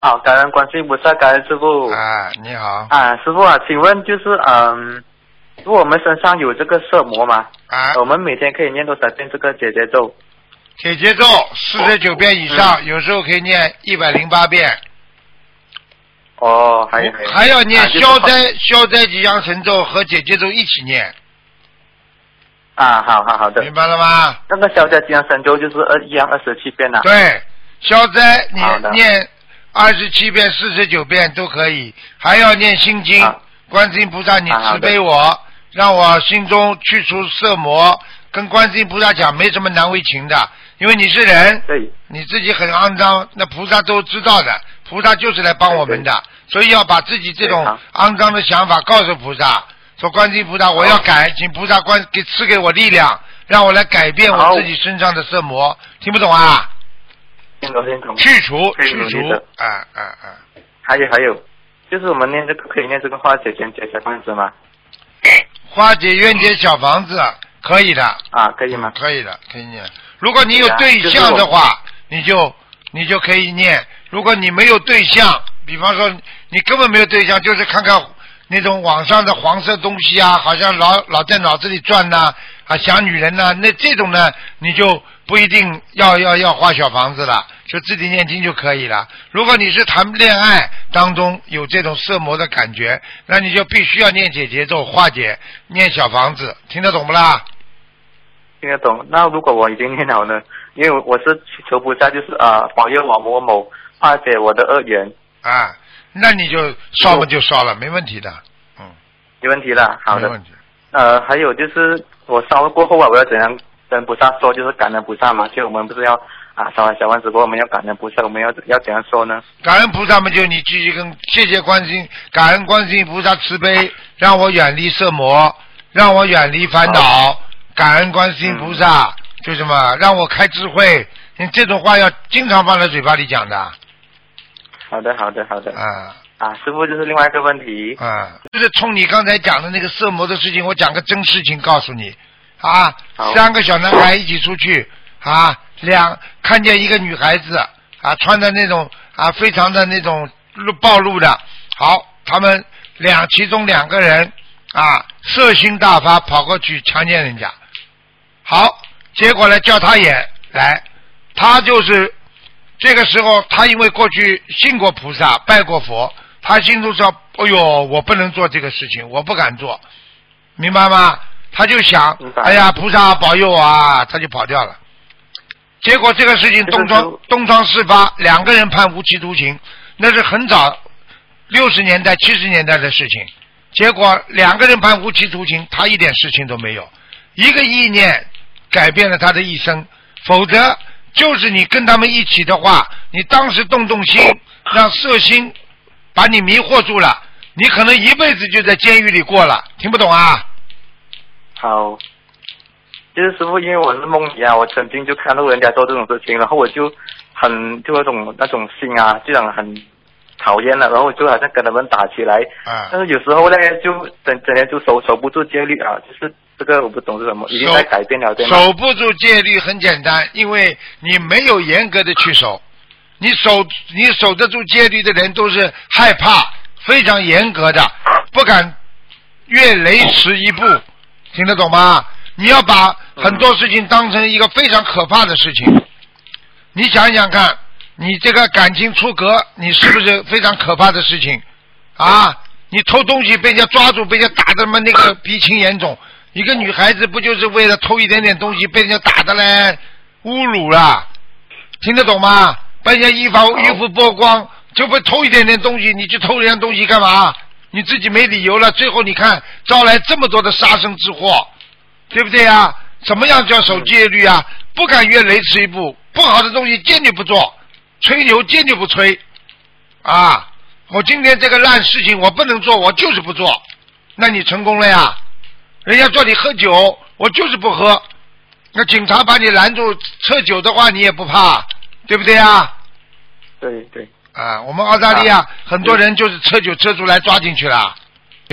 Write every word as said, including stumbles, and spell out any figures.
好，感恩观世音菩萨，感恩师傅。 啊，你好。 啊，师傅啊，请问就是嗯，如果我们身上有这个色魔嘛， 啊， 我们每天可以念多少遍这个解结咒？ 解结咒四十九遍以上，嗯、有时候可以念一百零八遍。 哦，还有还要念消灾、啊、消灾吉祥神咒和解结咒一起念。 啊，好好好的， 明白了吗？ 那个消灾吉祥神咒就是二一样二十七遍呐、啊。 对，消灾你念二十七遍、四十九遍都可以，还要念心经。观世音菩萨，你慈悲我，啊、让我心中去除色魔。跟观世音菩萨讲，没什么难为情的，因为你是人， 对， 你自己很肮脏，那菩萨都知道的，菩萨就是来帮我们的，所以要把自己这种肮脏的想法告诉菩萨，说观世音菩萨，我要改，请菩萨观给赐给我力量，让我来改变我自己身上的色魔，听不懂啊？ 听懂听懂。 去除去除，啊啊啊！ 还有还有，就是我们念这个可以念这个化解冤结小房子吗？ 化解冤结小房子。可以的啊，可以吗？ 嗯、可以的，可以念。如果你有对象的话，你就你就可以念。如果你没有对象，比方说你根本没有对象，就是看看那种网上的黄色东西啊，好像老老在脑子里转呐、啊，啊想女人呐、啊，那这种呢，你就不一定要要要画小房子了，就自己念经就可以了。如果你是谈恋爱当中有这种色魔的感觉，那你就必须要念解结咒化解，念小房子，听得懂不啦？ 听得懂。那如果我已经念好呢？因为我是求菩萨，就是啊、呃，保佑我某某化解我的恶缘啊。那你就烧嘛就烧了，没问题的。嗯， 没问题了。好的。 没问题。 呃，还有就是我烧过后啊，我要怎样跟菩萨说？就是感恩菩萨嘛，就我们不是要啊烧完小丸子过后，我们要感恩菩萨，我们要要怎样说呢？ 感恩菩萨嘛，就你继续跟谢谢观世音，感恩观世音菩萨慈悲，让我远离色魔，让我远离烦恼。感恩观世音菩萨，嗯、就什么让我开智慧，你这种话要经常放在嘴巴里讲的。 好的，好的，好的。 啊啊，师父就是另外一个问题。 啊，就是冲你刚才讲的那个色魔的事情，我讲个真事情告诉你啊。三个小男孩一起出去啊，两看见一个女孩子啊，穿的那种啊，非常的那种暴露的。好，他们两其中两个人啊，色心大发，跑过去强奸人家。好，结果呢叫他也来，他就是这个时候，他因为过去信过菩萨，拜过佛，他心中说：“哎呦，我不能做这个事情，我不敢做，明白吗？”他就想：“哎呀，菩萨保佑啊！”他就跑掉了。结果这个事情东窗东窗事发，两个人判无期徒刑，那是很早六十年代、七十年代的事情。结果两个人判无期徒刑，他一点事情都没有，一个意念改变了他的一生，否则就是你跟他们一起的话，你当时动动心，让色心把你迷惑住了，你可能一辈子就在监狱里过了，听不懂啊？ 好，就是师父，因为我是梦里啊，我曾经就看到人家做这种事情，然后我就很就那种那种心啊，这样很讨厌了，然后就好像跟他们打起来。啊。但是有时候呢，就整整天就守守不住戒律啊，就是这个我不懂是什么，已经在改变了，对吗？ 守不住戒律很简单，因为你没有严格的去守。你守你守得住戒律的人都是害怕，非常严格的，不敢越雷池一步，听得懂吗？你要把很多事情当成一个非常可怕的事情。你想想看，你这个感情出格，你是不是非常可怕的事情啊？你偷东西被人家抓住，被人家打的嘛那个鼻青眼肿，一个女孩子不就是为了偷一点点东西被人家打的嘞，侮辱了，听得懂吗？把人家衣服衣服剥光，就被偷一点点东西，你去偷人家东西干嘛？你自己没理由了，最后你看招来这么多的杀身之祸，对不对啊？什么样叫守戒律啊？不敢越雷池一步，不好的东西坚决不做，吹牛坚决不吹啊！我今天这个烂事情我不能做，我就是不做，那你成功了呀？人家叫你喝酒，我就是不喝，那警察把你拦住测酒的话，你也不怕，对不对啊？ 对对。 啊，我们澳大利亚、啊、很多人就是测酒测出来抓进去了。